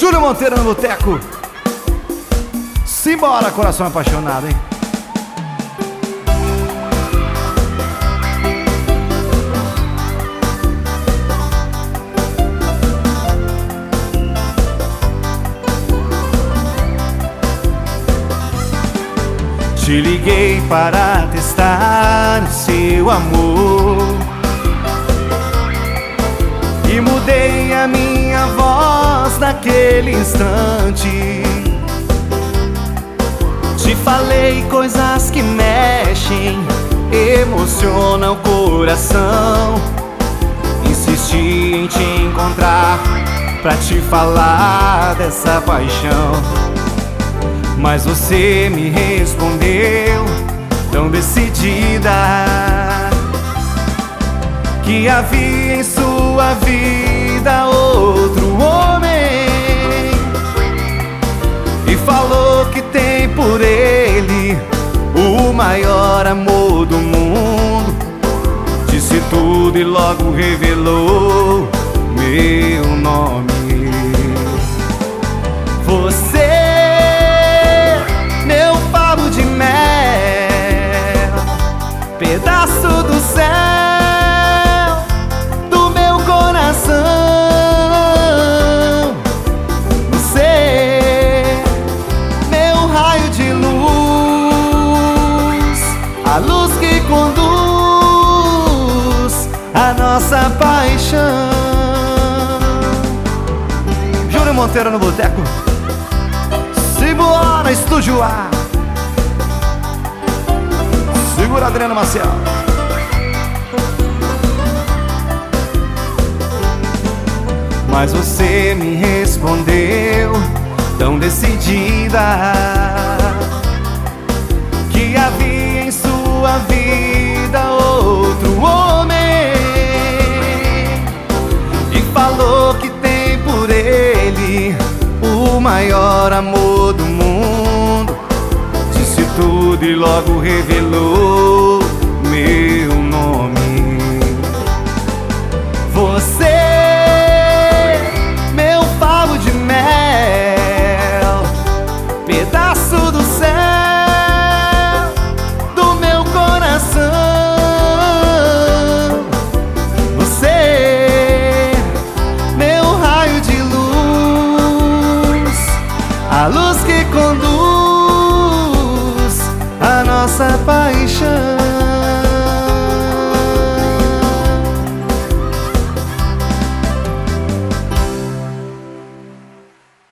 Júlio Monteiro no boteco. Simbora, coração apaixonado, hein? Te liguei para testar seu amor e mudei a minha voz naquele instante. Te falei coisas que mexem, emocionam o coração. Insisti em te encontrar pra te falar dessa paixão, mas você me respondeu tão decidida que havia em sua vida outro homem, e falou que tem por ele o maior amor do mundo. Disse tudo e logo revelou meu nome. Você, pedaço do céu, do meu coração. Você, meu raio de luz, a luz que conduz a nossa paixão. Júlio Monteiro no boteco. Simbora, Estúdio A. Segura, Adriano Maciel. Mas você me respondeu tão decidida que havia em sua vida outro homem, e falou que tem por ele o maior amor do mundo. Disse tudo e logo revelou meu nome. Você, meu favo de mel, pedaço do céu, do meu coração. Você, meu raio de luz, a luz que conduz